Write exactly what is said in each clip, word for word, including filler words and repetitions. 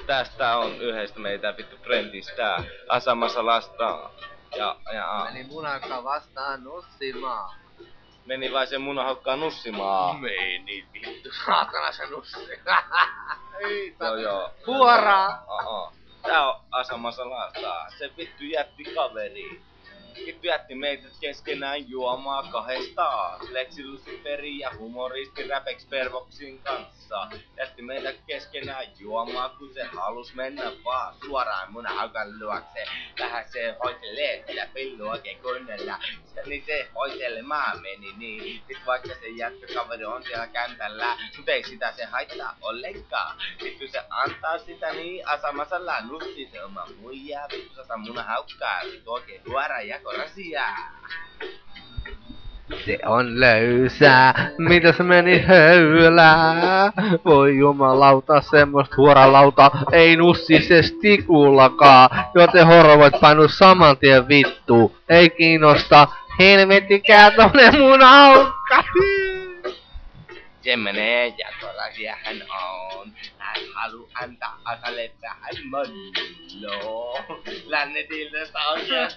tästä on yhdestä meitä vittu friendistä asamassa lasta. Ja, ja... Meni munakka vastaan nussimaan. Meni vai se munahokkaa nussimaan? Meni vittu, saatana se nussi. Ei, joo joo. Huoraa! Oho. Tää on asamassa lasta. Se vittu jätti kaveri. Vittu jätti meitä keskenään juomaa kahdestaan. Lexi Luciferi ja humoristi Rapex Pervoxin kanssa. Jätti meitä keskenään juomaa, kun se halus mennä vaan suoraan munahaukan luokse. Vähän se hoitelee sitä pillua oikein kunnolla. Niin se hoitelemaan meni niin. Sit vaikka se jätkäkaveri on siellä kämpällä, mut ei sitä se haittaa ollenkaan. Vittu se antaa sitä niin asamassa lannusti se oma muija. Vittu sata munahaukkaa, vittu oikein huora ja korasiaa. Se on löysää, mitä se meni höylää? Voi jumalauta, semmoista huoralauta ei nussises tikullakaan. Joten horo voit painua saman tien vittu. Ei kiinnosta, helvettikää tonne mun aukka. Se menee ja korasia hän on. Hän halu antaa asalle vähän molloa. Lännetiltä on se.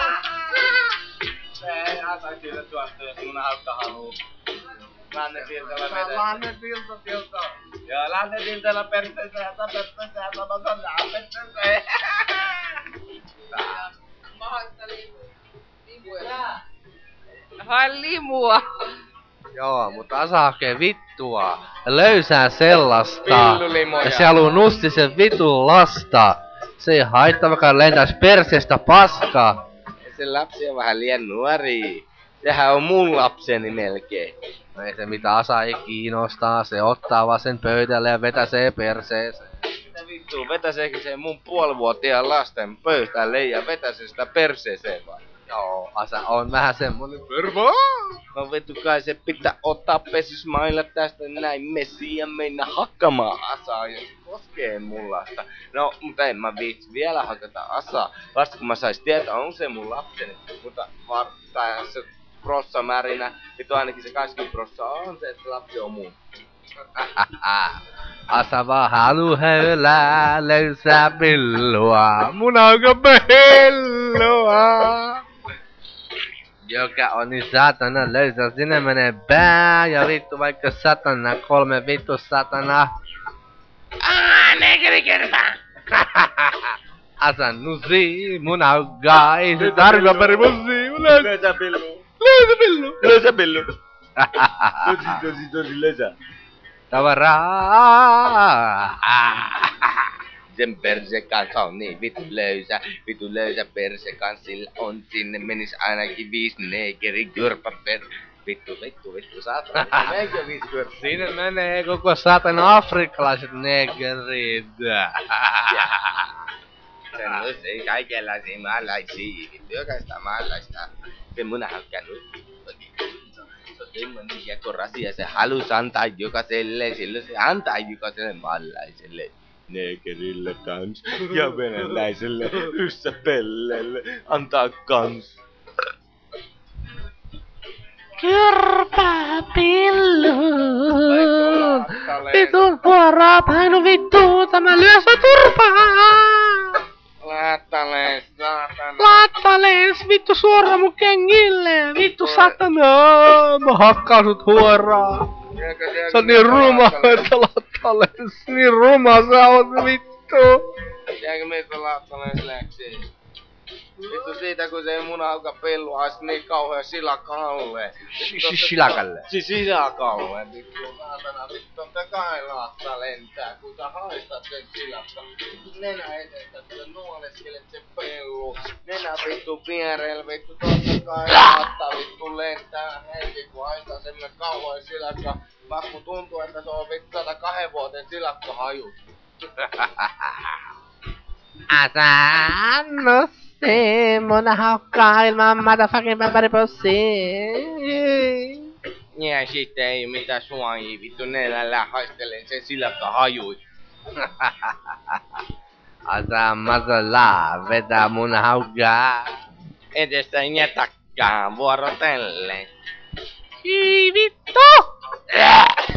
Ei, asa kyllä tuosta, jos mun haukka haluu. Lännetiltällä menee. Lännetiltä tilta. Joo, lännetiltällä perseeseen ja perseeseen ja sanotaan perseeseen. Mä haistan limuja. Hain limua. Joo, mutta Asa hakee vittua. Löysää sellasta. Pillulimoja. Ja se haluu nusti sen vitun lasta. Se ei haittaa vaikka lentäis perseestä paskaa. Se lapsi on vähän liian nuori. Sehän on mun lapseni melkein. No ei se mitä Asa ei kiinnostaa. Se ottaa vaan sen pöydälle ja vetäsee perseeseen. Mitä vittua, vetäseekö se mun puolivuotiaan lasten pöydälle ja vetäsee sitä perseeseen vai? Joo, Asa on vähän semmonen pervo. No vittu kai se pitää ottaa pesysmailla tästä näin messiin ja mennä hakkamaan Asaa, jos koskee mun lasta. No, mutta en mä viitsi vielä hakata Asaa, vasta kun mä sais tietää, on se mun lapseni. Mutta var, tai se prossa märinä, vittu ainakin se kaksikymmentä prossaa on se, että lapsi on mun. Asa vaan halu höylää, löysää pillua, mun auko pillua. Joka on niin satana löysä, sinne menee pää ja vittu vaikka satana, kolme vittu satana. Aaaa, negeri kertaa! Asa nusi, mun aukaa, ei se tarvitse perimussi, mun löysä. Löysä pillu. Löysä pillu. Löysä pillu. Tosi, tosi, tosi löysä. Tavaraa. Sen perse kanssa on niin vittu löysä, vittu löysä perse kanssa sillä on sinne menis ainakin viis negeri kyrpä per... Vittu, vittu, vittu, saatana, meikö viis kyrpä? Sinne menee koko saatana afrikkalaiset negerit. Sen myös ei kaikenlaisia maalaisia, vittu jokaista maalaista. Se munahaukka nutti. Se on semmonen ja korasia, se halus antaa jokaiselle, silloin se antaa jokaiselle maalaiselle. Negerille kans ja venäläiselle yssäpellelle antaa kans. Kyrpäpillu. Vitun huoraa painu vittu, tämä lyö sua turpaan. Laattalees, saatana. Laattalees, vittu suoraan mun kengille. Vittu satana, mä hakkaan sut huoraa. Sä oot niin ruma, että laattalees, niin ruma sä oot vittu. Jääkö meistä laattalees läksiin? Vittu siitä kun se munahauka pillu haisi niin kauhea silakalle. Silakalle. Siis silakalle, vittu saatana, vittu totta kai laatta lentää, kun sä haistat sen silakka. Nenä edestä, kun sä nuoleskelet sen pillu. Nenä vittu vierellä, vittu totta kai laatta vittu lentää heti, kun haistaa semmonen kauhea silakka. Vaikka tuntuu, että se on vittu sata kahden vuoten silakka haju. Asannus. Se mun haukkaa ilman motherfucking paparipussi. Ja sitten ei mitään suojia, vittu nenällä haistelen sen silakka hajui. Asa masala, vetää mun haukkaa. Edestä ja takkaan vuorotellen. Hyi vittu!